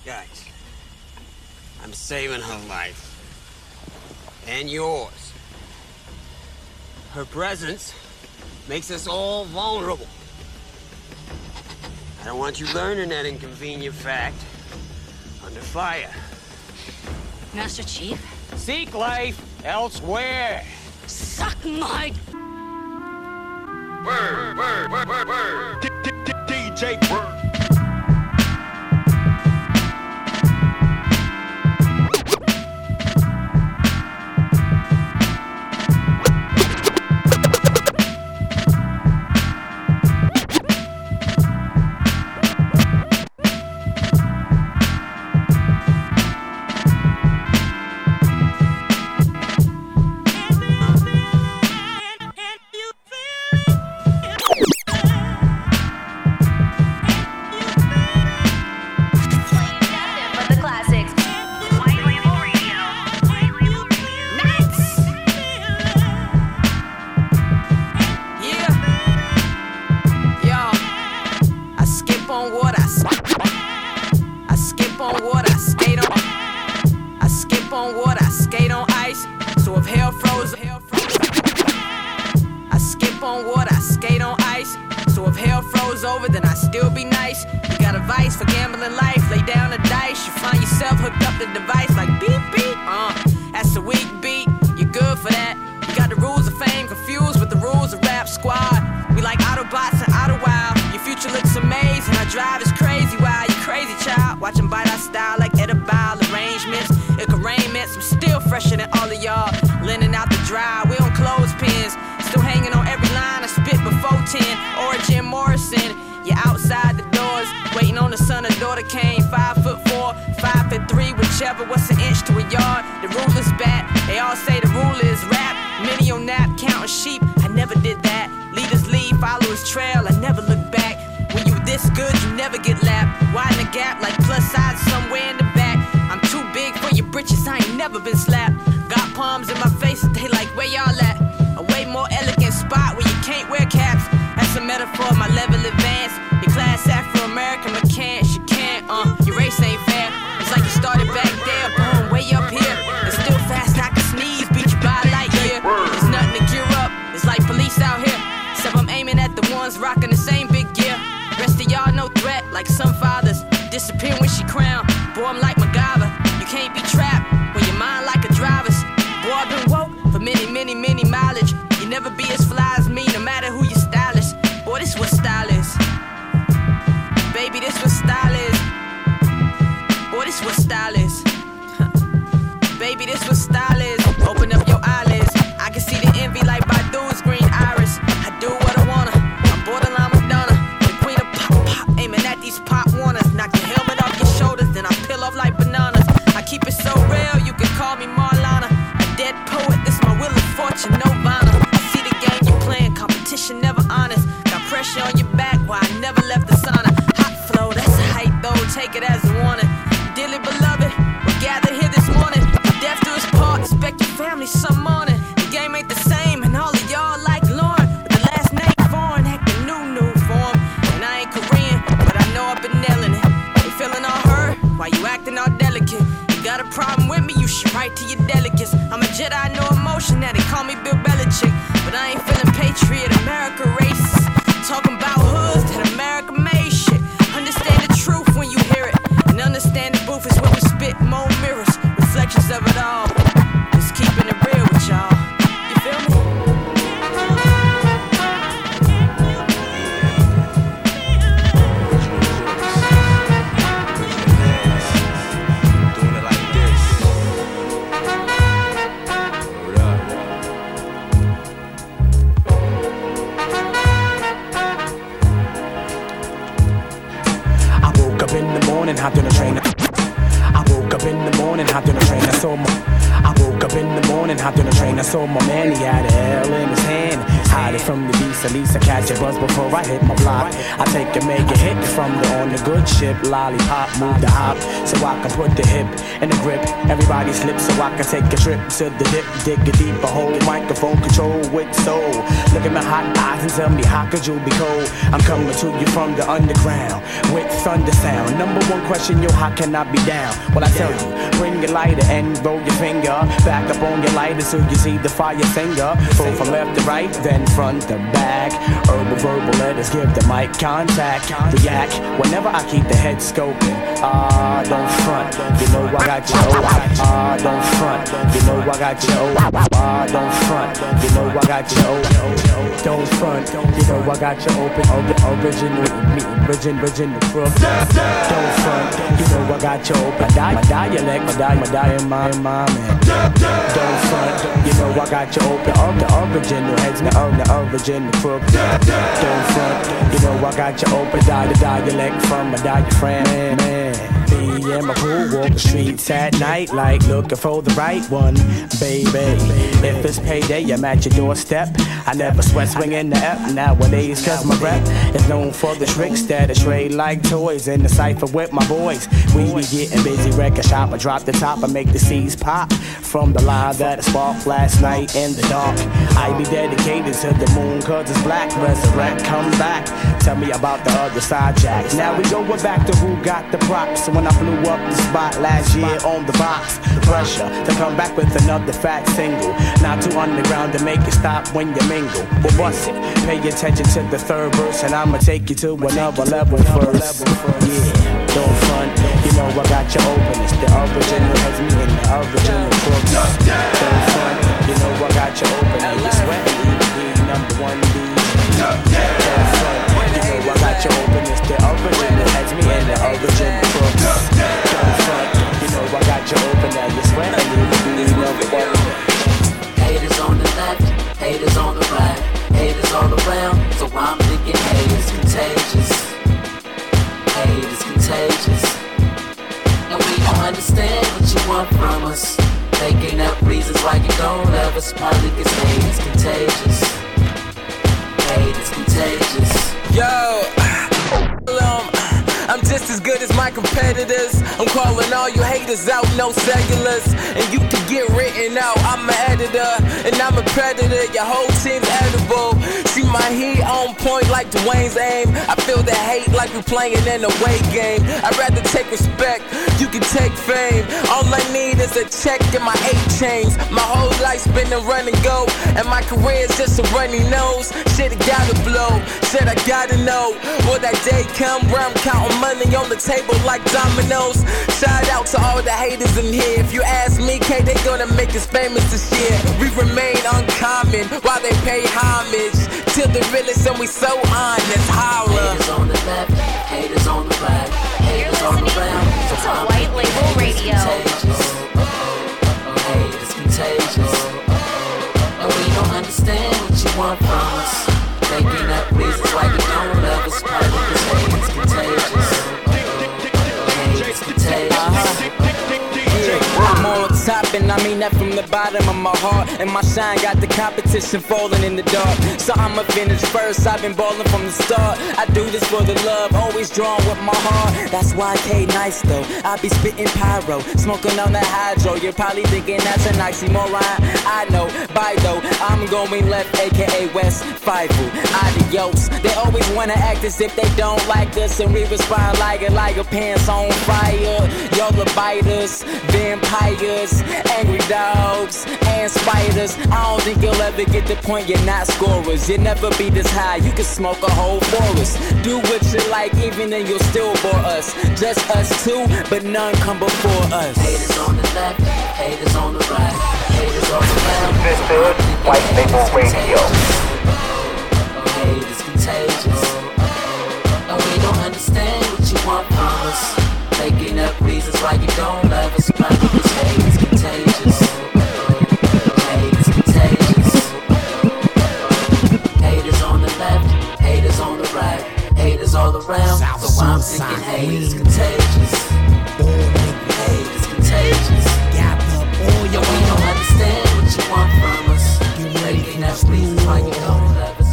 Guys, I'm saving her life. And yours. Her presence makes us all vulnerable. I don't want you learning that inconvenient fact under fire. Master Chief? Seek life elsewhere. Suck my... Word. DJ Word. I woke up in the morning, hopped on a train, I saw my man, he had a L in his hand. High Riding from the beast, at least I catch a buzz before I hit my block. I take a mega hit from the on the good ship. Lollipop, move the hop, so I can put the hip in the grip. Everybody slips so I can take a trip to the dip. Dig a deeper hole, microphone control with soul. Look at my hot eyes and tell me how could you be cold? I'm coming to you from the underground with thunder sound. Number one question, yo, how can I be down? Well, I tell you, bring your lighter and roll your finger back up on your lighter so you see the fire finger. Pull from left to right, then front to back. Herbal verbal letters give the mic contact. React whenever I keep the head scoping. Don't front, you know I got you. Don't front, you know I got you. Don't front, you know I got you. Don't front, you know I got you open. Original crook. Don't front, you know I got you open. My dialect, my man. Don't front, you know I got you open. The original heads, the original crook. Don't front, you know I got you open. The dialect from my diaphragm. Me and my crew walk the streets at night like looking for the right one, baby. If it's payday, I'm at your doorstep. I never sweat swinging the F nowadays, cause my rep is known for the tricks that I trade like toys in the cypher with my boys. We be getting busy, record shop. I drop the top and make the C's pop from the line that I sparked last night in the dark. I be dedicated to the moon cause it's black. Resurrect, come back. Tell me about the other side, Jack. Now we going back to who got the props. When I blew up the spot last year on the box, pressure to come back with another fat single. Not too underground to make it stop when you mingle. Well, bust it, pay attention to the third verse, and I'ma take you to another level first. Yeah, don't front, you know I got you open. It's the original, has me in the original crooks. Don't front, you know I got you open. And you sweat, number one D. Don't front, you know I got you open. It's the original, has me in the original crooks. Don't front, you know I got you open. And you sweat, number one. Haters on the left, haters on the right, haters all around, so I'm thinking hate is contagious. Hate is contagious. And we don't understand what you want from us. Making up reasons why you don't love us, probably cause hate is contagious. Hate is contagious. Yo, I'm just as good as my competitors. I'm calling all you haters out, no cellulars. And you can get written out, I'm an editor. And I'm a predator, your whole team's edible. See my heat on point like Dwayne's aim. I feel the hate like we playing in a away game. I'd rather take respect, you can take fame. All I need is a check and my 8 chains. My whole life's been a run and go, and my career's just a runny nose. Shit, I gotta blow, shit, I gotta know. Will that day come where I'm counting money on the table like dominoes? Shout out to all the haters in here. If you ask me, K, they gonna make us famous this year. We remain uncommon while they pay homage to the realest, and we so honest. Holla. Haters on the left, haters on the right, haters all around. to White Label Radio. Hate is contagious. And we don't understand what you want from us. Making up reasons why you don't love us. Probably cause hate is contagious. Hate is contagious. I'm on top, and I mean that from the bottom of my heart. And my shine got the competition falling in the dark. So I'ma finish first, I've been ballin' from the start. I do this for the love, always drawn with my heart. That's why K nice though, I be spitting pyro, smoking on the hydro. You're probably thinking that's an oxymoron. I know, by though, I'm going left, aka West 5. Adios. They always wanna act as if they don't like us, and we respond like a pants on fire. Y'all the biters, vampires, angry dogs, and spiders. I don't think you'll ever get the point, you're not scorers. You'll never be this high, you can smoke a whole forest. Do what you like, even then you'll still bore us. Just us two, but none come before us. Haters on the left, haters on the right, haters all around. This is White Label Radio. Hate is contagious. And we don't understand what you want from us. Making up reasons why you don't love us. Probably cause hate is contagious. Hate is contagious. Haters on the left, haters on the right, haters all around. So I'm thinking hate is contagious. Hate is contagious. And we don't understand what you want from us. Making up reasons why you don't love us.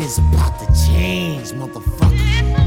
is about to change, motherfucker.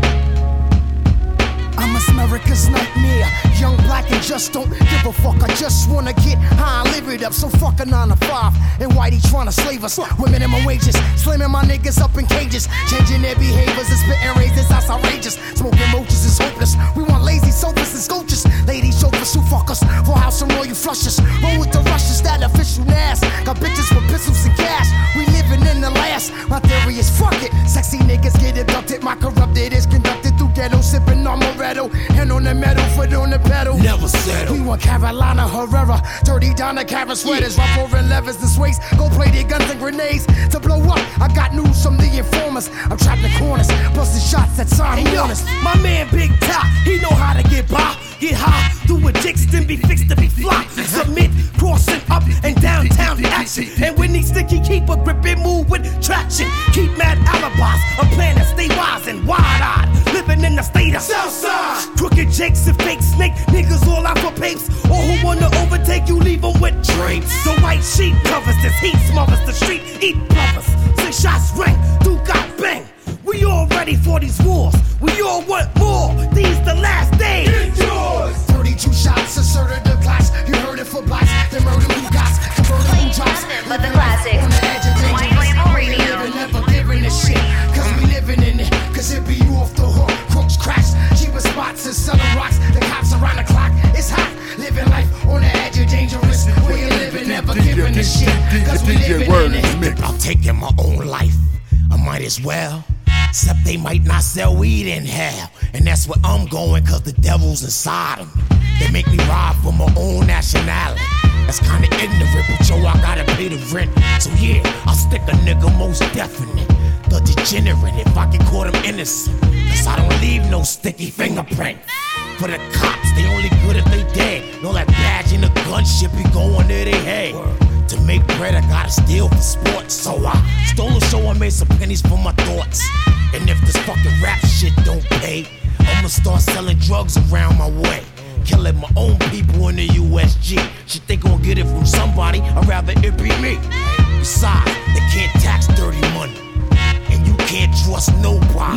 I'm America's nightmare. Young, black, and just don't give a fuck. I just wanna get high and live it up. So fuck a 9 to 5. And Whitey tryna slave us with minimum wages. Slamming my niggas up in cages. Changing their behaviors and spitting razors. That's outrageous. Smoking roaches is hopeless. We want lazy sofas and sculptures. Ladies chauffeurs who fuck us. For house and royal flushes. Roll with the rushes. That official nass. Got bitches with pistols and cash. We living in the last. My theory is fuck it. Sexy niggas get abducted. My corrupted is conducted through ghetto. Sipping on Moretto. Hand on the metal, foot on the pedal. Never settle. We want Carolina Herrera, dirty Donna Cara sweaters, rough over levers and sways, gold plated guns and grenades to blow up. I got news from the informers. I'm trapped in corners, busting shots that sign warners. My man Big Top, he know how to get by, get high, do a jigs, then be fixed to be fly. Submit, crossing up and downtown action. And when he sticky, keep a grip and move with traction. Keep mad alibis, a plan to stay wise and wide-eyed. Living in the state of Southside. Crooked jakes and fake snake niggas all out for papes. Or who wanna overtake you, leave them with drapes. The white sheet covers this heat, smothers the street, eat brothers. 6 shots ring, do got bang. We all ready for these wars. We all want more. These the last days. It's yours. 32 shots, asserted the class. You heard it for blacks. The murder who got converted who drops. But the classic. White Label Radio. Never giving a shit. Cause we living in it. Cause it be you off the hook. Crooks crash. Cheaper spots and selling rocks. The cops around the clock. It's hot. Living life on the edge of dangerous. Where you living, never giving a shit. Cause we living in it. I'm taking my own life. I might as well. Except they might not sell weed in hell. And that's where I'm going, cause the devil's inside them. They make me rob for my own nationality. That's kinda ignorant, but yo, I gotta pay the rent. So yeah, I'll stick a nigga most definite. The degenerate, if I can call them innocent. Cause I don't leave no sticky fingerprint. For the cops, they only good if they dead. Know that badge and the gun shit be going to their head. To make bread, I gotta steal for sports. So I stole a show and made some pennies for my thoughts. And if this fucking rap shit don't pay, I'ma start selling drugs around my way. Killing my own people in the USG. Shit, they gon' get it from somebody, I'd rather it be me. Besides, they can't tax dirty money. And you can't trust nobody.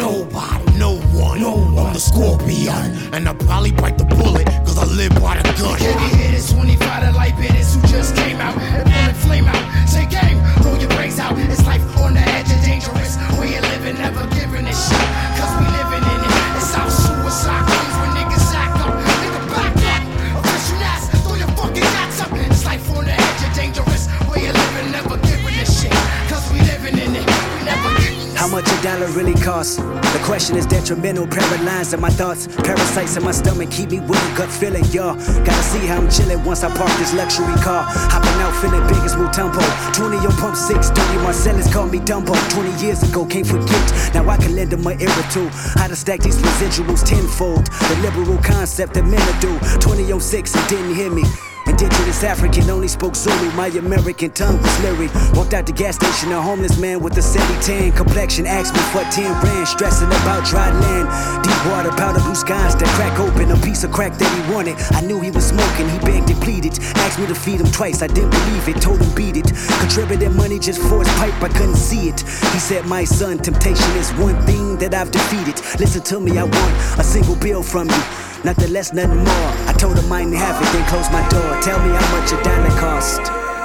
No one. I'm the Scorpion. And I'll probably bite the bullet, cause I live by the gun. Can you hear this? 25 to light bitters who just came out and pulling flame out. Say game, blow your brains out. It's life on the edge of dangerous. Where you living, never giving a shit. Cause we living in it. It's our suicide comes when niggas act up. Nigga back up. Official ass, throw your fucking hats up. It's life on the edge of dangerous. Where you living, never giving a shit. Cause we living in it. We never giving a shit. How much a dollar really costs? The question is detrimental, paralyzed in my thoughts. Parasites in my stomach keep me with a gut feeling, y'all. Gotta see how I'm chillin' once I park this luxury car. Hopping out feeling big as Mutombo. 20 on pump 6, 30 Marcellus called me Dumbo. 20 years ago, can't forget. Now I can lend them my ear too. How to stack these residuals tenfold. The liberal concept that men do. 2006, it didn't hear me. Indigenous African, only spoke Zulu. My American tongue was lyric. Walked out the gas station, a homeless man with a 70-tan complexion. Asked me for 10 rand, stressing about dry land. Deep water, powder blue skies that crack open. A piece of crack that he wanted. I knew he was smoking, he begged and pleaded. Asked me to feed him twice, I didn't believe it. Told him beat it. Contributed money just for his pipe, I couldn't see it. He said, my son, temptation is one thing that I've defeated. Listen to me, I want a single bill from you. Nothing less, nothing more. I told him I didn't have it, then closed my door. Tell me how much a dollar cost.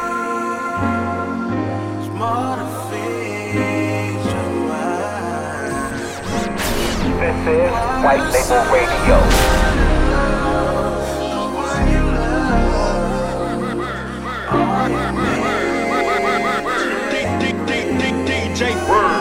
This is White Label Radio. DJ Word.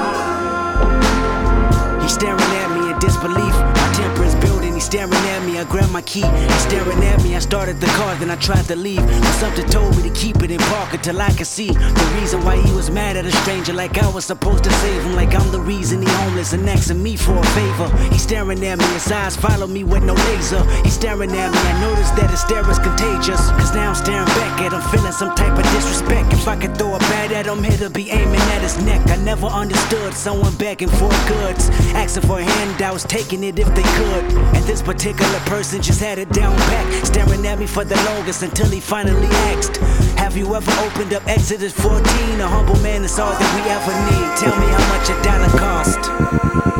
He's staring at me in disbelief. My temper is building. He's staring at me. I grabbed my key. He's staring at me. I started the car, then I tried to leave. But something told me to keep it in park until I could see the reason why he was mad at a stranger. Like I was supposed to save him. Like I'm the reason he homeless and asking me for a favor. He's staring at me. His eyes follow me with no laser. He's staring at me. I noticed that his stare is contagious. Cause now I'm staring back at him, feeling some type of disrespect. If I could throw a bat at him, it'll be aiming at his neck. I never understood someone begging for goods, asking for handouts, taking it if they could. And this particular person just had it down back, staring at me for the longest until he finally asked, have Have you ever opened up Exodus 14? A humble man is all that we ever need. Tell me how much a dollar cost.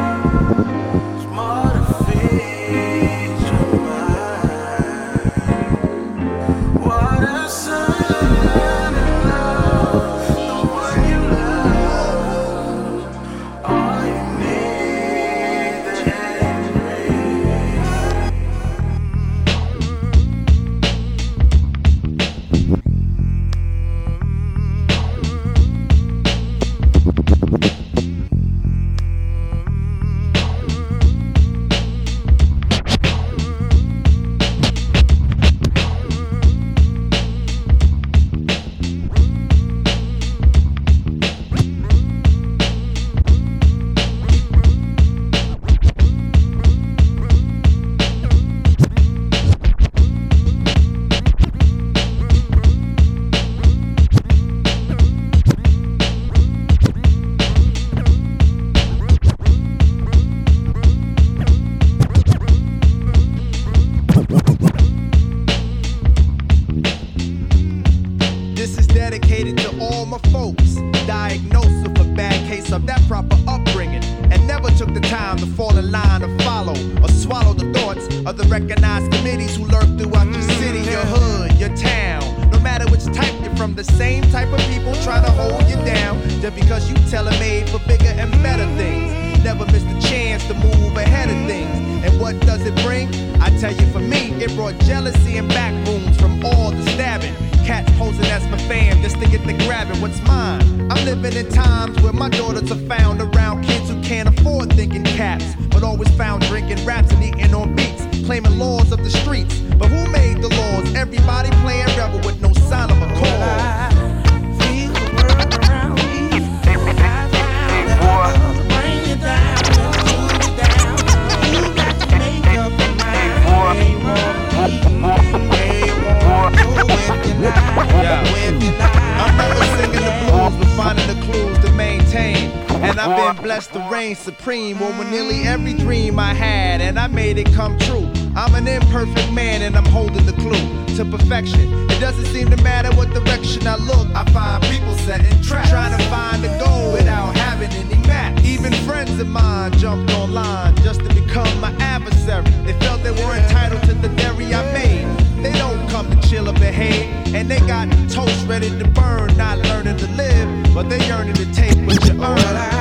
Supreme over nearly every dream I had, and I made it come true. I'm an imperfect man and I'm holding the clue to perfection. It doesn't seem to matter what direction I look. I find people setting traps, trying to find a goal without having any map. Even friends of mine jumped online just to become my adversary. They felt they were entitled to the dairy I made. They don't come to chill or behave, and they got toast ready to burn, not learning to live, but they yearning to take what you earn.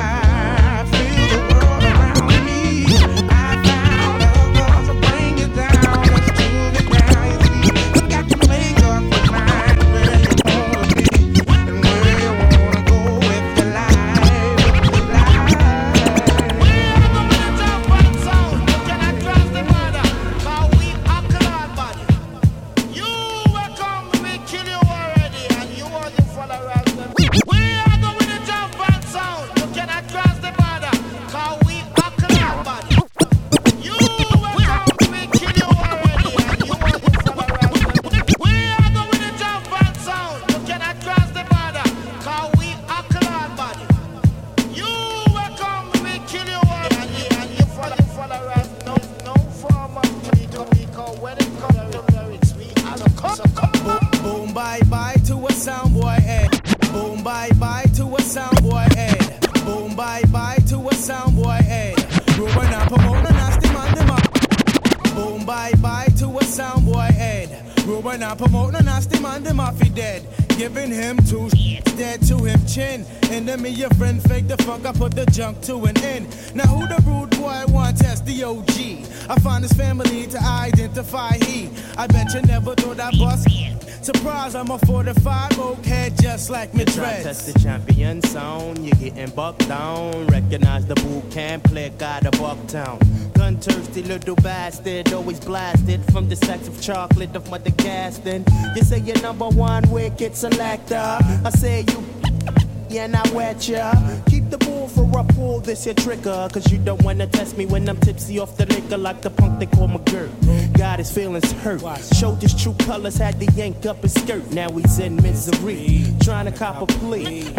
Junk to an end. Now who the rude boy want test the OG? I find his family to identify he. I bet you never thought I'd bust. Surprise, I'm a 45 oak head just like me dreads. Test the champion sound, you're getting bucked down. Recognize the boot camp, play God of Bucktown. Gun thirsty little bastard, always blasted from the sacks of chocolate of Mother Gaston. You say you're number one wicked selector. I say you and I wet ya. Keep the bull for a pull, this your trigger. Cause you don't wanna test me when I'm tipsy off the liquor like the punk they call McGirt. Got his feelings hurt. Showed his true colors, had to yank up his skirt. Now he's in misery, trying to cop a plea to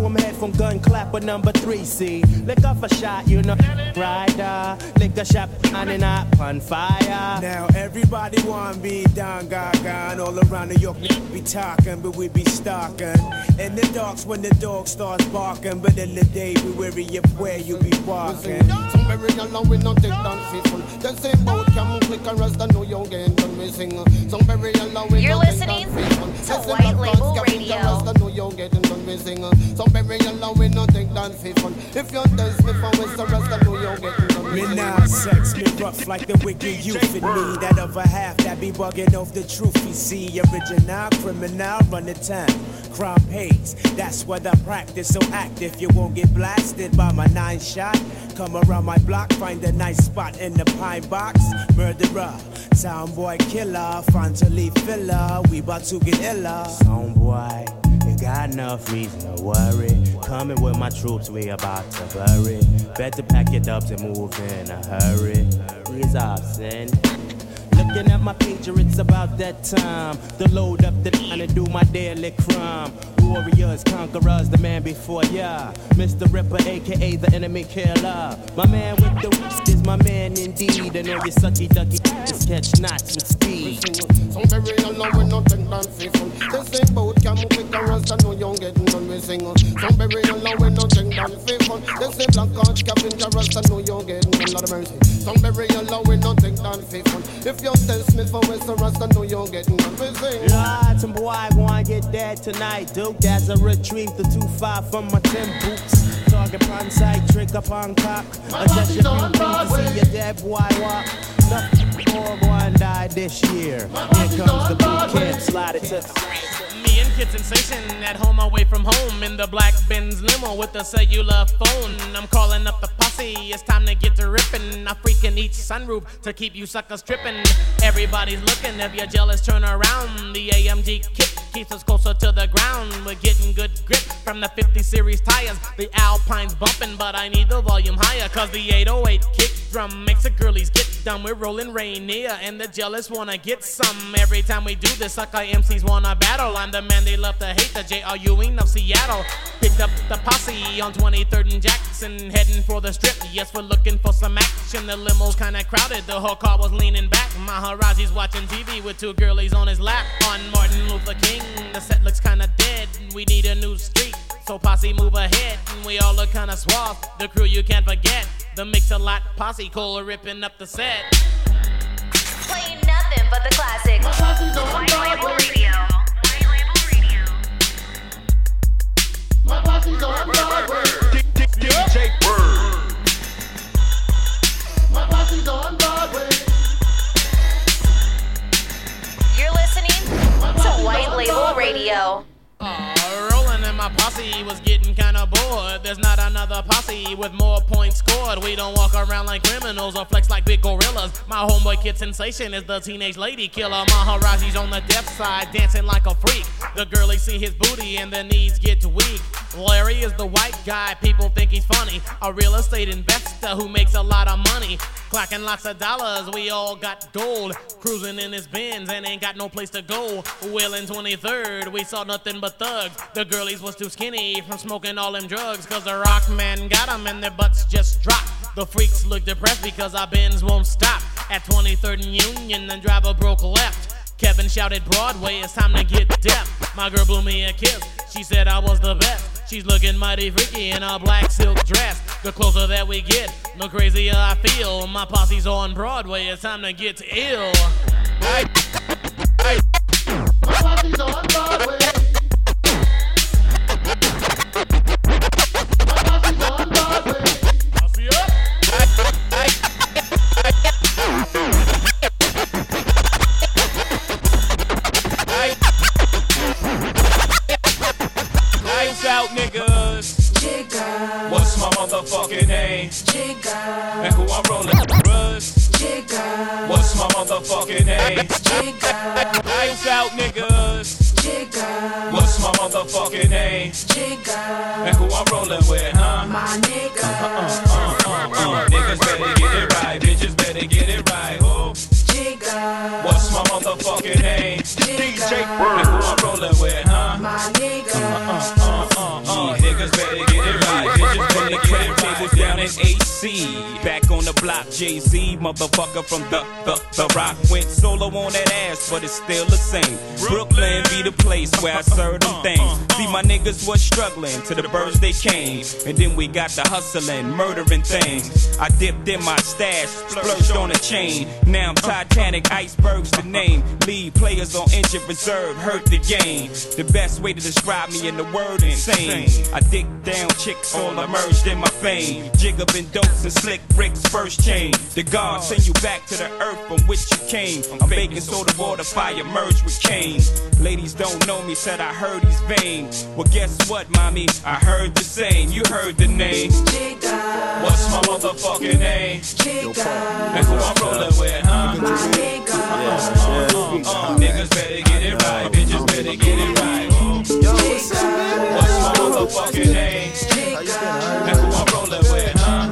him head from gun clapper number 3, see. Lick off a shot, you know, rider. Lick a shot, and up on fire. Now everybody wanna be down, gaga, and all around New York, niggas be talking, but we be stalking. In the darks when the dog starts barking, but in the day we weary of where you be walking. Some very alone with no take down faithful. The same boat come quick and rest, I know you're getting done missing. Some very alone with You're no take down faithful. listening to White Label Radio. I know you're getting done missing. Some very alone with no take down faithful. If you're test me for West, the rest, I know you're getting done missing. Me now sex, me rough like the wicked youth in me. That other half that be bugging off the truth. You see, original criminal run the town. Crime pays, that's what I practice. So act if you won't get blasted by my 9 shot. Come around my block, find a nice spot in the pine box. Murderer, soundboy killer, Frontally filler. We bout to get iller. Soundboy, you got enough reason to worry. Coming with my troops, we about to bury. Better pack your dubs and move in a hurry. He's absent. Looking at my pager, it's about that time to load up the line and do my daily crime. Warriors, conquerors, the man before ya. Mr. Ripper, aka the enemy killer. My man with the wrist is my man indeed. And all you sucky ducky just catch knots with speed. Some very alone with nothing done faithful. The same boat come quick and rust, I know you're getting done missing. Some very alone with nothing done faithful. The same black card scavenger rust, I know you're getting a lot of mercy. Some very alone with nothing done faithful. If you're test me for West, the rust, I know you're getting done missing. Lord, some boy gonna get dead tonight, Duke. As I retrieve the 2-5 from my 10 boots. Target upon sight, trick upon cock. Adjust your feet to see your dead boy walk. Nothing more going die this year. Here comes the boot camp, slide it to Me and Kid Sensation at home away from home in the black Benz limo with a cellular phone. I'm calling up the posse, it's time to get to ripping. I freaking each sunroof to keep you suckers tripping. Everybody's looking, if you're jealous, turn around. The AMG kick keeps us closer to the ground. We're getting good grip from the 50 series tires. The Alpine's bumping, but I need the volume higher. Cause the 808 kick drum makes the girlies get dumb. We're rolling Rainier and the jealous wanna get some. Every time we do this, sucker MCs wanna battle. I'm the man they love to hate, the J.R. Ewing of Seattle. Picked up the posse on 23rd and Jackson, heading for the strip. Yes, we're looking for some action. The limo's kinda crowded, the whole car was leaning back. Maharaji's watching TV with 2 girlies on his lap. On Martin Luther King, the set looks kinda dead. We need a new street, so posse move ahead. We all look kinda suave, the crew you can't forget. The Mix-a-Lot posse, Cole ripping up the set. Playing nothing but the classics. White Label Radio. My posse's on Broadway. DJ Word. My posse's on Broadway. You're listening to White Label Radio. Rolling in my posse was getting kinda bored. There's not another posse with more points scored. We don't walk around like criminals or flex like big gorillas. My homeboy Kid Sensation is the teenage lady killer. Maharaji's on the deaf side, dancing like a freak. The girlies see his booty and their knees get weak. Larry is the white guy, people think he's funny. A real estate investor who makes a lot of money. Clocking lots of dollars, we all got gold. Cruising in his Benz and ain't got no place to go. Well, in 23rd, we saw nothing but thugs. The girlies was too skinny from smoking all them drugs. Cause the rock man got them and their butts just dropped. The freaks look depressed because our Benz won't stop. At 23rd and Union, the driver broke left. Kevin shouted Broadway, it's time to get deaf. My girl blew me a kiss, she said I was the best. She's looking mighty freaky in a black silk dress. The closer that we get, the crazier I feel. My posse's on Broadway, it's time to get ill. My posse's on Broadway. My posse's on Broadway. Posse up. Lights out, niggas. Jigga. What's my motherfucking name? Jigga. And who I'm rolling? Russ. Jigga. What's my motherfucking name? Jigga. Lights out, niggas. Jigga. What's my motherfucking name? Jigga. And who I'm rolling with, huh? My nigga. Niggas better get it right, bitches better get it right. Oh. Jigga. What's my motherfucking name? DJ Word. And who I'm rolling with, huh? My nigga. Niggas AC. Back on the block, Jay-Z, motherfucker from the Rock. Went solo on that ass, but it's still the same. Brooklyn be the place where I serve them things. See, my niggas was struggling to the birds they came. And then we got the hustling, murdering things. I dipped in my stash, splurged on a chain. Now I'm Titanic, icebergs the name. Lead players on injured reserve, hurt the game. The best way to describe me in the word insane. I dick down chicks, all emerged in my fame. Jig up in dopes and slick bricks, first chain. The God send you back to the earth from which you came. I'm baking soda water, fire merged with cane. Ladies don't know me, said I heard he's vain. Well, guess what, mommy? I heard the same. You heard the name. What's my motherfucking name? And who I'm rolling with, huh? Niggas better get it right. Bitches better get it right. What's my motherfucking name? And who I'm rolling with, huh?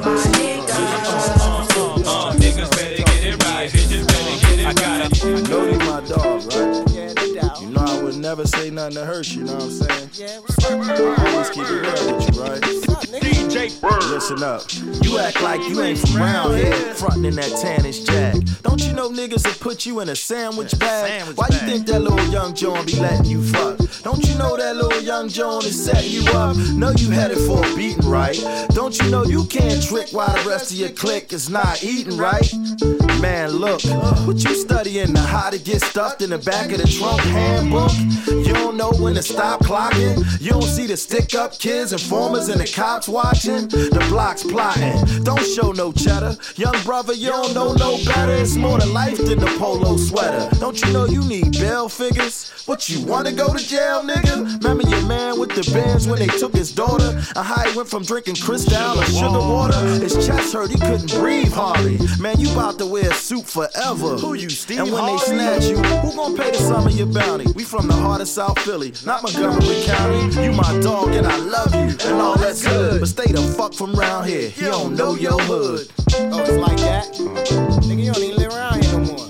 Niggas better get it right. Bitches better get it right. I know they my dog, right? You know I would never say nothing to hurt you, know what I'm saying? I always keep it real with you, right? DJ Bird. Listen up. You act like you ain't from around here, frontin' in that tannish jag. Don't you know niggas will put you in a sandwich bag? Why you think that little young John be letting you fuck? Don't you know that little young John is setting you up? Know you headed for a beating, right? Don't you know you can't trick while the rest of your clique is not eating, right? Man, look, what you studying? The how to get stuffed in the back of the trunk handbook? You don't know when to stop clocking? You don't see the stick-up kids, informers, and the cops watching? The block's plotting, don't show no cheddar. Young brother, you don't know no better. It's more to life than the polo sweater. Don't you know you need bail figures? What, you wanna go to jail, nigga? Remember your man with the Benz when they took his daughter? And how he went from drinking Cristal to sugar water? His chest hurt, he couldn't breathe hardly. Man, you about to wear a suit forever. Who you, Steve And when Harvey? They snatch you, who gon' pay the sum of your bounty? We from the heart of South Philly, not Montgomery County. You my dog and I love you, and all that's good. But stay the fuck from round here, he don't know your hood. Oh, it's like that? Nigga, you don't even live around here no more.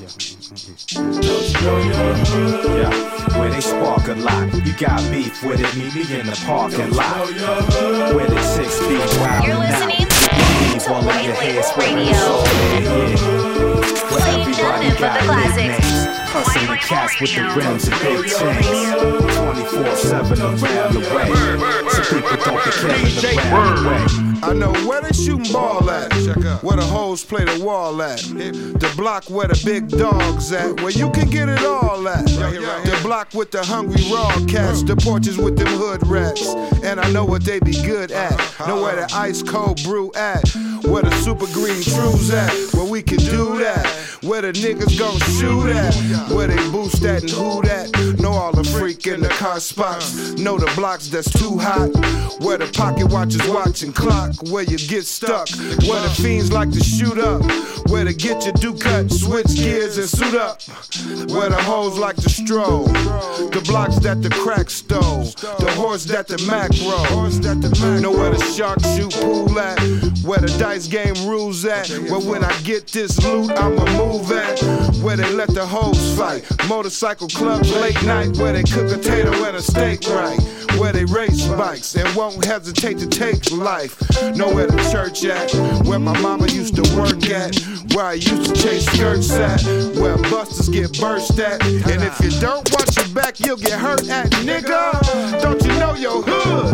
Yeah, where they spark a lot. You got beef with it, meet me in the parking lot. Where the 6 feet wild. You're listening to White Label Radio. Playing nothing but the classics. Hustling cats with the rims and big chains. 24/7 around the way. So people don't be carrying around the way. I know where they shooting ball at, where the hoes play the wall at, the block where the big dogs at, where you can get it all at, the block with the hungry raw cats, the porches with them hood rats, and I know what they be good at, know where the ice cold brew at, where the super green trues at, where we can do that, where the niggas gon' shoot at, where they boost at and who that, know all the freak in the car spots, know the blocks that's too hot, where the pocket watchers watching clock, where you get stuck, where the fiends like to shoot up, where to get your do cut, switch gears and suit up, where the hoes like to stroll, the blocks that the crack stole, the horse that the Mac roll, know where the shark shoot pool at, where the dice game rules at, where when I get this loot I'ma move at, where they let the hoes fight, motorcycle clubs late night, where they cook a tater and a steak right, where they race bikes and won't hesitate to take life. Know where the church at, where my mama used to work at, where I used to chase skirts at, where busters get burst at, and if you don't watch your back, you'll get hurt at, nigga. Don't you know your hood?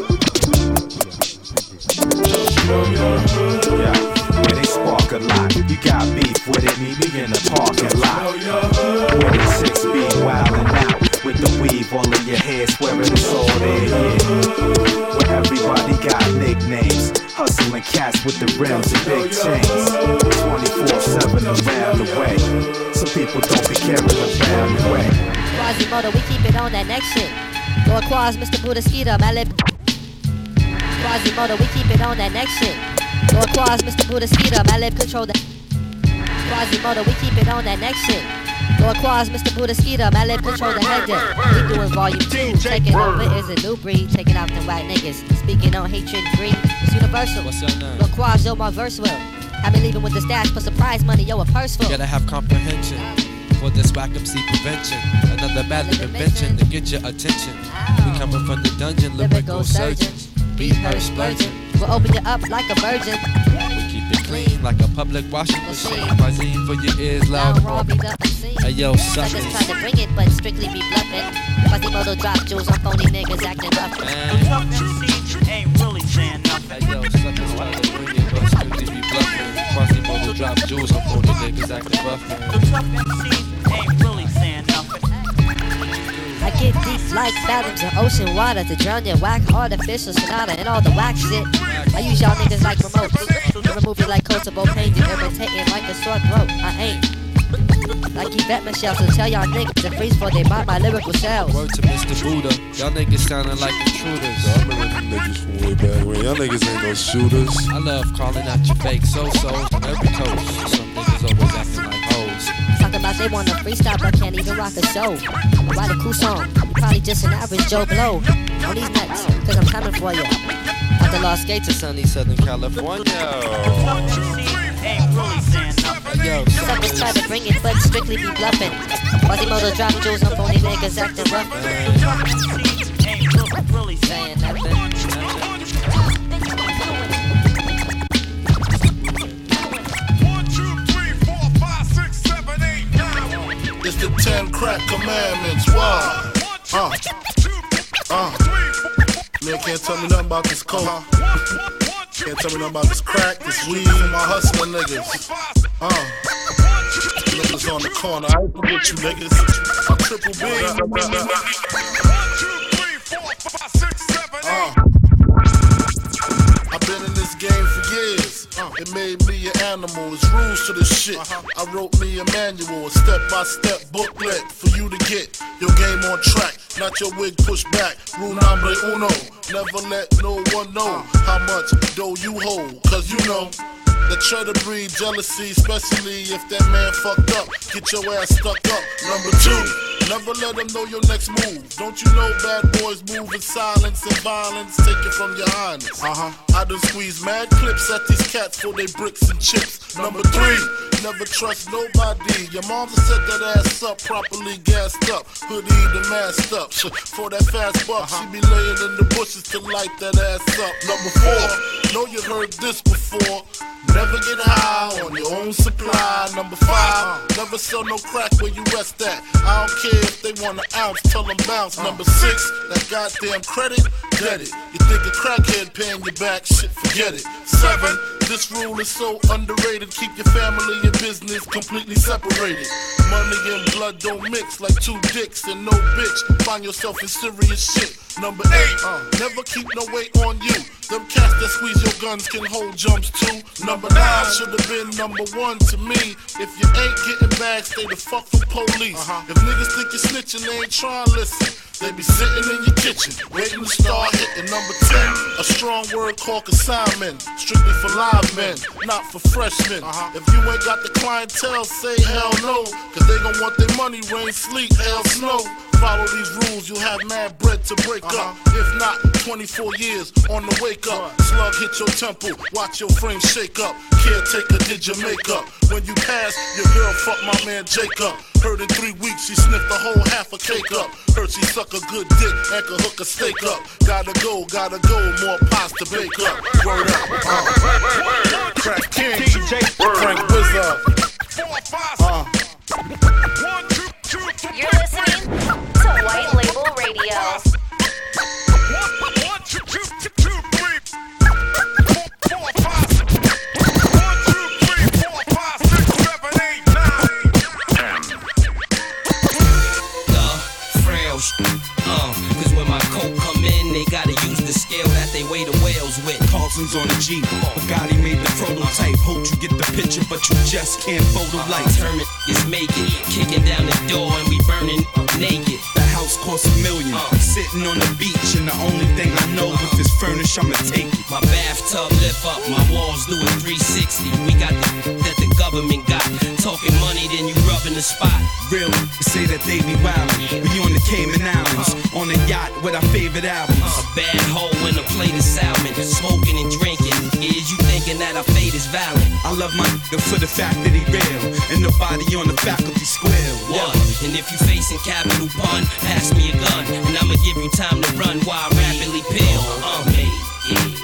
Yeah, where they spark a lot. You got beef with it, meet me in the parking lot. Where the 6 feet wildin' out with the weave all in your hair, swearing it's all there, yeah. Where everybody got nicknames, hustling cats with the rims and big chains. 24/7 around the way. Some people don't be carrying around the way. Quasimodo, we keep it on that next shit. Lord Quas, Mr. Buddha Malib. Quasimodo, we keep it on that next shit. Lord Quas, Mr. Buddha Malib control that. Quasimodo, we keep it on that next shit. Lord Quas, Mr. Buddha Malib control the head deck. We doing volume 2, taking over is a new breed, taking out them white niggas. Speaking on hatred and greed, it's universal. What's your name? Lord Quas, yo, my verse will. Have me leaving with the stash for surprise money, yo, a purse full. Gotta have comprehension for this whack MC prevention. Another bad invention to get your attention. We coming from the dungeon, lyrical surgeons. Beat her splurging. We'll open you up like a virgin. Keep it clean like a public washing machine. Quasine for your ears loud and raw. Hey yo, suckers. Suckers try to bring it, but strictly be bluffing. Quasimodo drop jewels on phony niggas acting rough. Tough MCs ain't really saying nothing. Hey yo, suckers try to bring it, but strictly be bluffing. Quasimodo drop jewels on phony niggas acting rough. Tough MCs ain't really saying nothing. I get deep like fathoms of ocean water to drown your whack artificial sonata and all the whack shit. I use y'all niggas like remotes to remove you like Kosovo pain. You irritating like a sore throat. I ain't like Yvette Michelle, so tell y'all niggas to freeze before they bite my lyrical cells. Word to Mr. Buddha, y'all niggas sounding like intruders. I remember them niggas from way back when. Y'all niggas ain't no shooters. I love calling out your fake so-sos on every coast. Some niggas always acting like hoes. Talking about they wanna freestyle but can't even rock a show. Write a cool song, you probably just an average Joe Blow. On these nuts, cause I'm coming for ya. Out the Lost Gates of sunny Southern California. Ain't really saying nothing. Yo, suckers try to bring it but strictly be bluffing. Quasimodo drop jewels on phony niggas acting rough. Ain't really saying nothing. It's the 10 crack commandments. Wow. Man can't tell me nothing about this coke. Can't tell me nothing about this crack, this weed, and my hustling niggas. Niggas on the corner, I ain't with you niggas. I triple B. I've been in this game for years. It made me an animal. It's rules to this shit. I wrote me a manual, a step-by-step booklet for you to get your game on track. Not your wig pushed back. Rule number uno. Never let no one know how much dough you hold. Cause you know that try to breed jealousy, especially if that man fucked up. Get your ass stuck up. Number 2, never let them know your next move. Don't you know bad boys move in silence and violence? Take it from your highness. I done squeeze mad clips at these cats for they bricks and chips. Number 3, never trust nobody. Your mom set that ass up, properly gassed up, hoodie the masked up. For that fast buck, she be laying in the bushes to light that ass up. Number 4, know you heard this before. Never get high on your own supply. Number 5, never sell no crack where you rest at. I don't care if they want an ounce, tell them bounce. Number 6, that goddamn credit, get it. You think a crackhead paying you back, shit, forget it. 7, this rule is so underrated. Keep your family and business completely separated. Money and blood don't mix like 2 dicks and no bitch. Find yourself in serious shit. Number 8, never keep no weight on you. Them cats that squeeze your guns can hold jumps too. Number 9 should have been number 1 to me. If you ain't getting back, stay the fuck from police. If niggas think you're snitching, they ain't trying to listen. They be sitting in your kitchen, waiting to start hitting. Number 10, a strong word called consignment. Strictly for live men, not for freshmen. If you ain't got the clientele, say hell no. Cause they gon' want their money, rain, sleet, hell, snow. Follow these rules, you'll have mad bread to break up. If not, 24 years on the wake up. Slug hit your temple, watch your frame shake up. Caretaker did your makeup. When you pass, your girl fuck my man Jacob. Heard in 3 weeks she sniffed the whole half a cake up. Heard she suck a good dick and could hook a steak up. Gotta go, more pies to bake up. Word up, Crack King, Frank Wizard. You're listening to White Label Radio. 1, 2, 3, 4, 5. 1, 2, 3, 4, 5, 6, 7, 8, 9, 10. The frail cause when my coke come in, they gotta use the scale that they weigh the whales with. Parsons on the Jeep, Bugatti made the prototype. Hope you get the picture, but you just can't photo light. Determined is make it, kicking down the door and we burning naked. The house costs $1 million, sitting on the beach, and the only thing I know if it's furnished, I'ma take it. My bathtub lift up, my walls do a 360. We got that the government got. Talking money, then you rubbing the spot. Real, say that they be wildin'. We on the Cayman Islands, on a yacht with our favorite albums. A bad hoe and a plate of salmon, smoking and drinking. Is you thinking that our fate is valid? I love my nigga for the fact that he real, and nobody on the faculty square. What? And if you facing capital pun, pass me a gun, and I'ma give you time to run while I rapidly peel.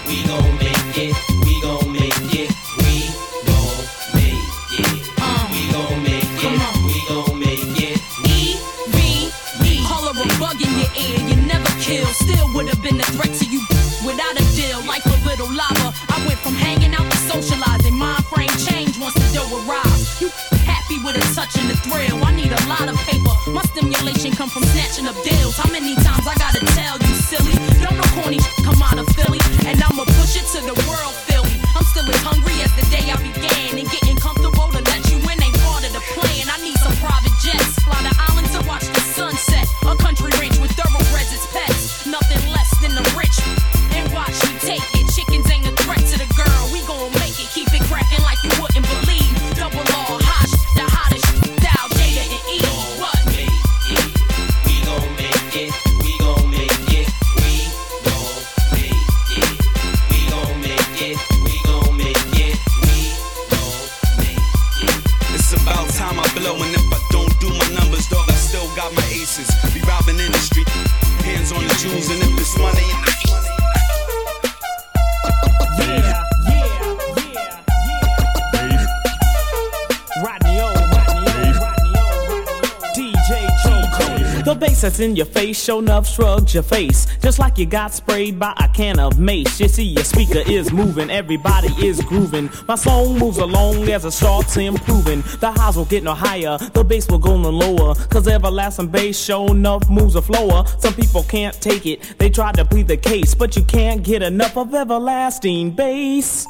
We gon' make it. We gon' make it. We gon' make it. We gon' make it. We gon' make it. E-V-E. Holler a bug in your ear. You never kill. Still would have been a threat to you without a deal. Like a little lava. I went from hanging out to socializing. Mind frame change once the dough arrives. You happy with a touch and a thrill. I need a lot of paper. My stimulation come from snatching up deals. How many times I gotta tell you, silly? Don't no corny come out of Philly. And I'ma push it to the world, Philly. I'm still as hungry as the day I began. And getting comfortable to let you in ain't part of the plan. I need some private jets. Fly the island to watch the sunset. A country ranch with thoroughbreds as pets. Nothing less than the rich. And watch me take it. Chickens ain't a threat to the girl. We gon' make it. Keep it cracking like you wouldn't believe. Double R, Hosh, the hottest style, Jada and E. What? We gon' make it. We gon' make it. We gon' make it. We gon' make it. We gon' make it. We gon' make it. It's about time I blow, and if I don't do my numbers, dog, I still got my aces. Be robbing in the street, hands on the jewels, and if it's money in the The bass that's in your face, show enough shrugs your face. Just like you got sprayed by a can of mace. You see your speaker is moving, everybody is grooving. My song moves along as it starts improving. The highs will get no higher, the bass will go no lower. Cause everlasting bass show enough moves a flower. Some people can't take it, they try to plead the case. But you can't get enough of everlasting bass.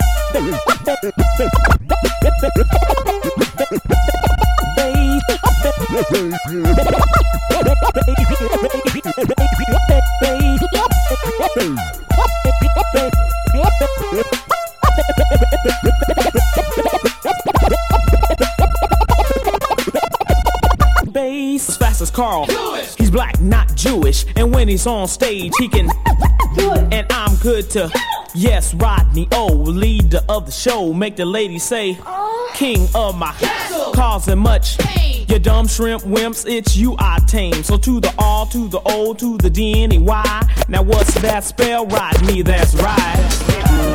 Bass as fast as Carl. He's black, not Jewish, and when he's on stage, he can do it. And I'm good to. Yes, Rodney O, leader of the show, make the ladies say, king of my castle, causing much pain. You dumb shrimp wimps, it's you I tame. So to the R, to the O, to the D, N, E, Y. Now what's that spell? Rodney, that's right.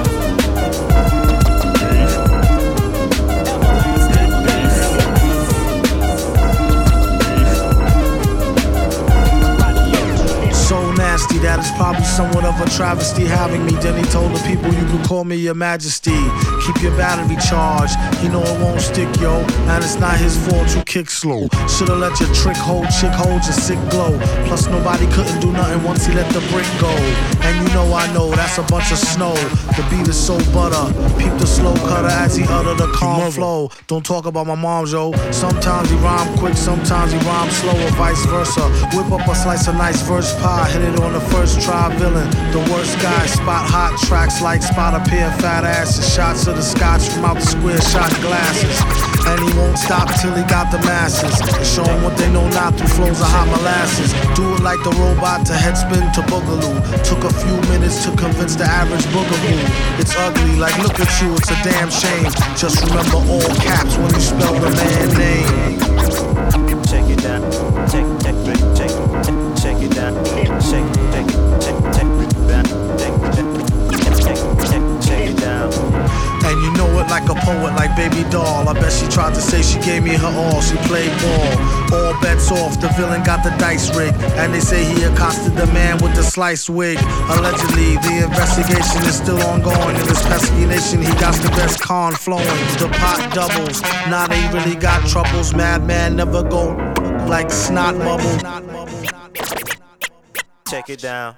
Nasty, that is probably somewhat of a travesty having me. Then he told the people you can call me your majesty. Keep your battery charged, he know it won't stick, yo. And it's not his fault you kick slow. Should've let your trick hold, chick hold your sick glow. Plus nobody couldn't do nothing once he let the brick go. And you know I know, that's a bunch of snow. The beat is so butter, peep the slow cutter as he utter the calm flow. Don't talk about my mom, yo. Sometimes he rhyme quick, sometimes he rhyme slow, or vice versa. Whip up a slice of nice verse pie, hit it on the first try, villain. The worst guy, spot hot tracks like spot a pair of fat asses. Shots of the scotch from out the square shot glasses. And he won't stop till he got the masses. Show them what they know not through flows of hot molasses. Do it like the robot to headspin to boogaloo. Took a few minutes to convince the average boogaboo. It's ugly, like look at you, it's a damn shame. Just remember all caps when you spell the man name. Check it down, check it down, check it down, check it down. And you know it like a poet, like Baby Doll. I bet she tried to say she gave me her all. She played ball. All bets off, the villain got the dice rigged. And they say he accosted the man with the sliced wig. Allegedly, the investigation is still ongoing. In this pesky nation, he got the best con flowing. The pot doubles, now they really got troubles. Madman never go like snot bubble. Check it down,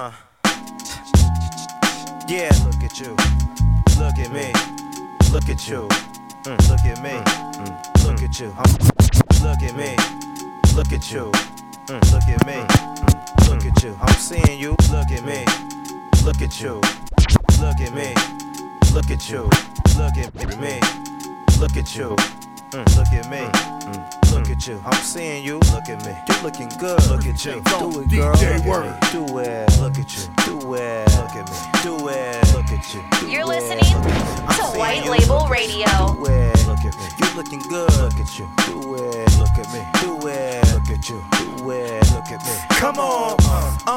yeah, look at you. Look at me, look at you, look at me, look at you, look at me, look at you, look at me, look at you, I'm seeing you, look at me, look at you, look at me, look at you, look at me, look at you, look at me, look at you, I'm seeing you, look at me, you looking good, look at you, do it girl, DJ Word. Do it, look at you, do it, look at me, do it, look at you. You're listening to White Label Radio. Do it, look at me, you looking good, look at you, do it, look at me, do it, look at you, do it, look at me. Come on,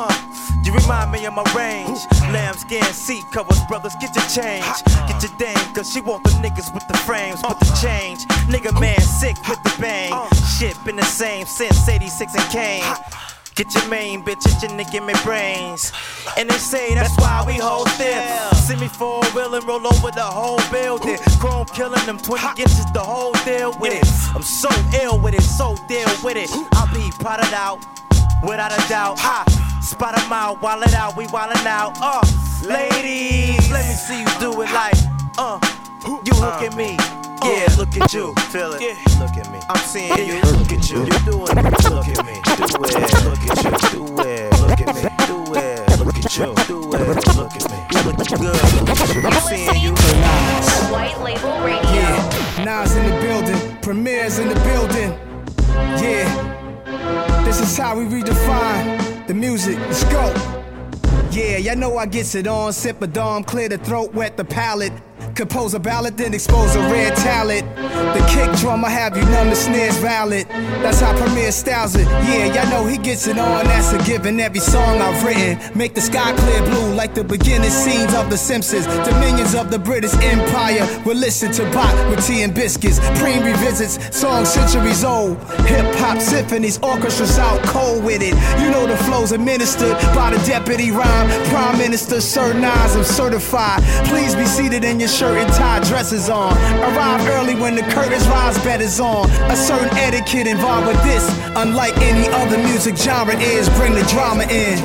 You remind me of my range. Lambskin seat covers, brothers, get your change. Get your dame, cause she want the niggas with the frames, with the change. Nigga man sick with the bang. Shit been the same since 86 and Kane. Get your main bitch itching to give me brains. And they say that's why we hold stiff. See me 4-wheel and roll over the whole building. Chrome killing them 20 inches, the whole deal with it. I'm so ill with it, so deal with it. I'll be potted out, without a doubt. Spot 'em out, wildin' out, we wildin' out. Ladies, let me see you do it like, you look at me. Yeah, look at you, feel it. Yeah. Look at me, I'm seeing you. Look at you, you doing it. Look at me, do it. Look at you, do it. Look at me, do it. Look at you, do it. Look at me, look good. I'm seeing you. White Label Radio. Yeah, Nas in the building, Premier's in the building. Yeah, this is how we redefine the music. Let's go. Yeah, y'all know I gets it on. Sip a dome, clear the throat, wet the palate. Compose a ballad, then expose a rare talent. The kick drum, I have you numb, the snare's valid. That's how Premier styles it. Yeah, y'all know he gets it on, that's a given. Every song I've written, make the sky clear blue like the beginning scenes of The Simpsons. Dominions of the British Empire will listen to Bach with tea and biscuits. Preem revisits songs centuries old. Hip-hop symphonies, orchestras out cold with it. You know the flows administered by the deputy rhyme. Prime Minister Sir Nas, I'm certified. Please be seated in your shirt and tie dresses on. Arrive early when the curtains rise, bed is on. A certain etiquette involved with this, unlike any other music genre is. Bring the drama in.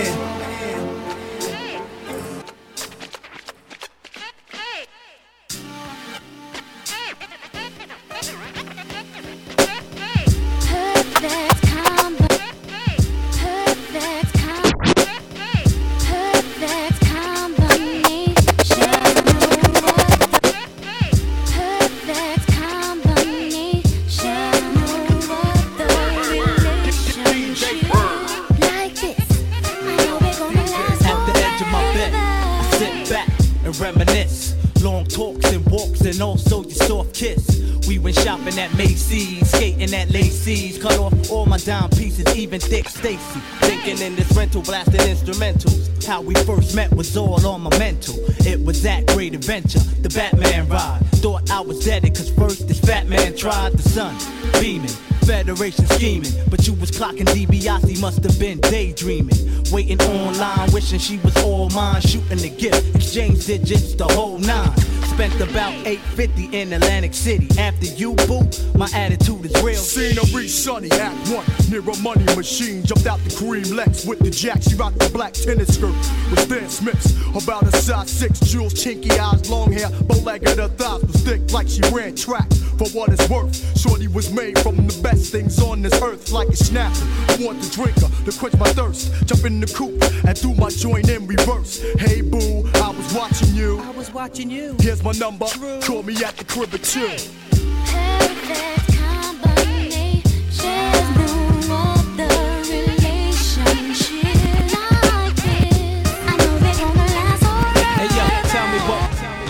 Reminisce, long talks and walks and also your soft kiss. We went shopping at Macy's, skating at Lacey's, cut off all my dime pieces, even Dick Stacy. Thinking in this rental, blasting instrumentals. How we first met was all on my mental. It was that great adventure, the Batman ride. Thought I was dead, cause first this fat man tried. The sun beaming, Federation scheming, but you was clocking DiBiase, must have been daydreaming. Waiting online, wishing she was all mine, shooting the gift, exchange digits, the whole nine. Spent about $850 in Atlantic City. After you, boo, my attitude is real. Scenery sunny, act one, near a money machine. Jumped out the cream Lex with the jack. She rocked the black tennis skirt with Stan Smiths. About a size 6, jewels, chinky eyes, long hair, bow-legged, her thighs was thick like she ran track. For what it's worth, shorty was made from the best things on this earth, like a snapper. I want to drink her to quench my thirst. Jump in the coupe and do my joint in reverse. Hey boo, I was watching you. I was watching you. Here's my number. Call me at the crib at 2. Perfect combination. No other relationship like this. I know we're gonna last forever. Hey yo, tell me what.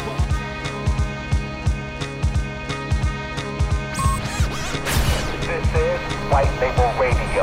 This is White Label Radio.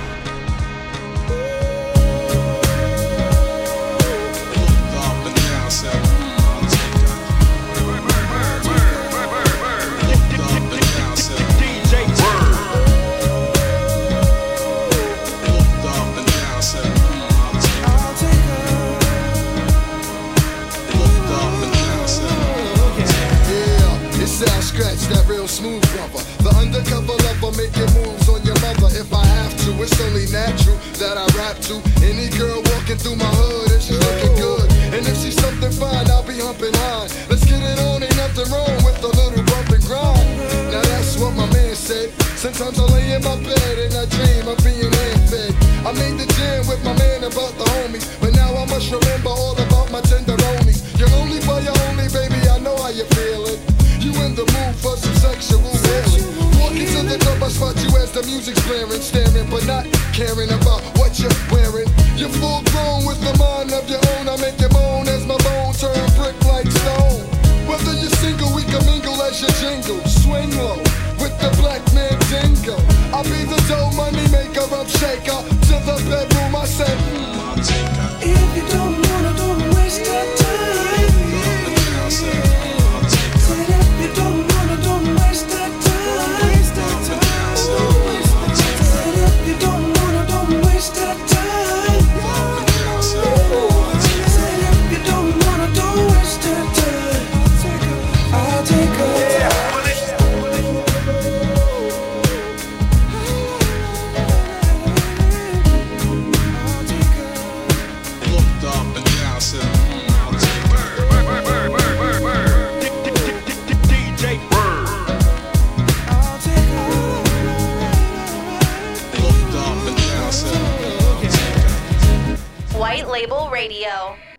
Scratch that real smooth rubber. The undercover lover making moves on your mother. If I have to, it's only natural that I rap to any girl walking through my hood and she's looking good. And if she's something fine, I'll be humping high. Let's get it on, ain't nothing wrong with a little bump and grind. Now that's what my man said. Sometimes I lay in my bed and I dream of being hand-fed. I made the jam with my man about the homies, but now I must remember all about my tenderonies. You're only for your only, baby, I know how you feeling. You in the mood for some sexual healing. Walking to the club, I spot you as the music's blaring. Staring, but not caring about what you're wearing. You're full grown with the mind of your own. I make you moan as my bone turn brick like stone. Whether you're single, we can mingle as you jingle. Swing low with the black man dingo. I'll be the dough money maker, up shaker. To the bedroom, I said, Label Radio.